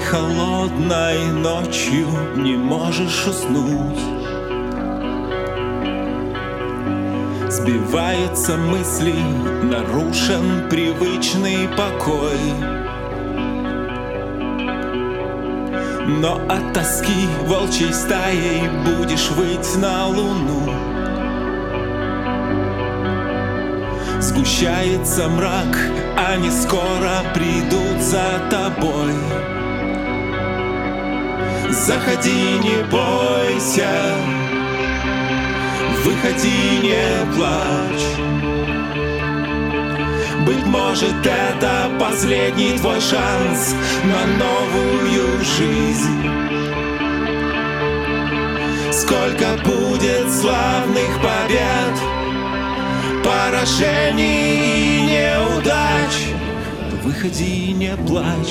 холодной ночью не можешь уснуть. Сбиваются мысли, нарушен привычный покой. Но от тоски волчьей стаей будешь выть на луну. Сгущается мрак, они скоро придут за тобой. Заходи, не бойся, выходи, не плачь. Быть может, это последний твой шанс на новую жизнь. Сколько будет славных побед, поражений и неудач. Выходи, не плачь.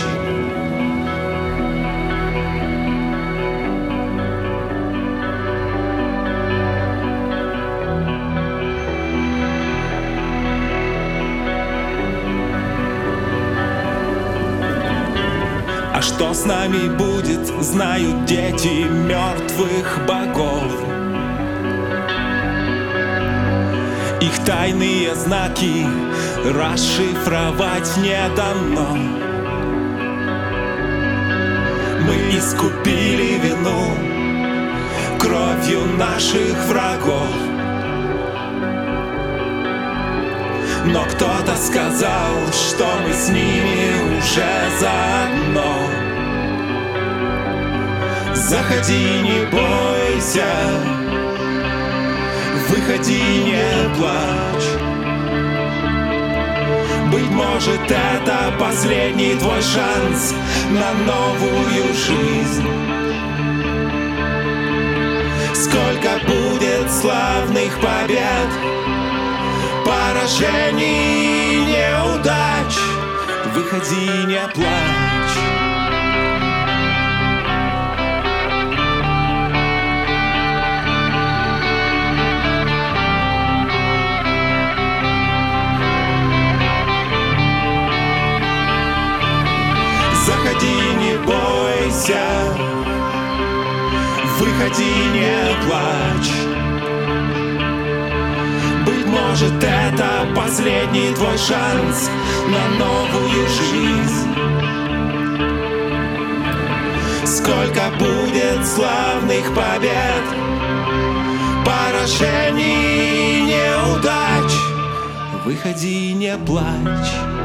А что с нами будет, знают дети мертвых богов. Их тайные знаки расшифровать не дано. Мы искупили вину кровью наших врагов. Но кто-то сказал, что мы с ними уже заодно. Заходи, не бойся, выходи, не плачь. Быть может, это последний твой шанс на новую жизнь. Сколько будет славных побед, поражений и неудач. Выходи, не плачь. Заходи, не бойся, выходи, не плачь. Быть может, это последний твой шанс на новую жизнь. Сколько будет славных побед, поражений и неудач. Выходи, не плачь.